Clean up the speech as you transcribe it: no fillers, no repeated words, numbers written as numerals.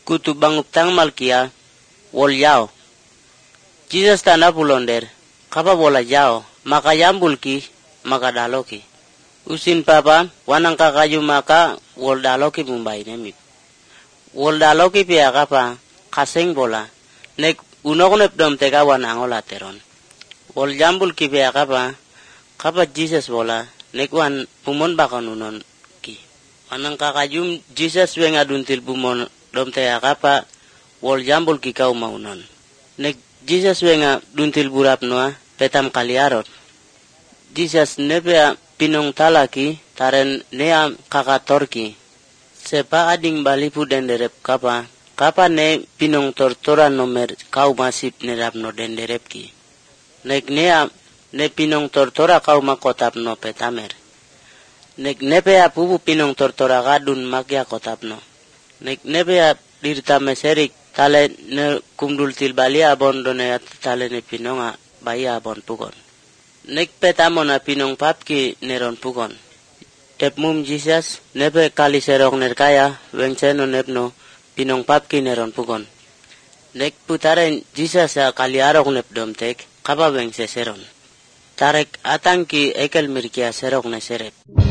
kutu banguptang malkia wol yao. Jesus tana pulonder kapa bola yao maka yambulki maka daloki. Usin papa wanang kakayu maka wol daloki mumbai nemi. Wol daloki pia kapa kaseng bola nek unok dom tega wanangola teron. Wol yambulki pia kapa Jesus bola nek wan pumon bakanunon ki. Wanang kakayum Jesus wenga duntil pumon dom tega kapa wol yambulki kau maunon. Nek Jesus wenga duntil burap noa petam kaliarot. Jesus nepea pinong talaki taren nea kakatorki. Sepa ading balipu denderep kapa ne pinong tortora nomer kau masip nerap no denderep ki. Nek nea ne pinong tortora kau makotap no petamer. Nek nepea pupu pinong tortora gadun makya kotap no. Nek nepea dirta meserik tale ne kumdul tilbali abon done tale ne pinonga bayi abon pugon. Nek petamona pinong papki neron pugon. Tep mum Jesus nepe kali serong nerkaya wengseno nepno pinong papki neron pugon. Nek putaren Jesus ya kali arok nep domtek kapa wengse seron. Tarek atangki ekel mirkia serok ne serep.